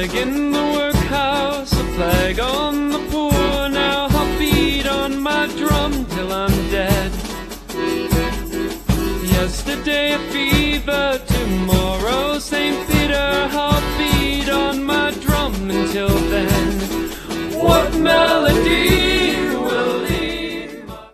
flag in the workhouse, a flag on the poor. Now I'll beat on my drum till I'm dead. Yesterday a fever,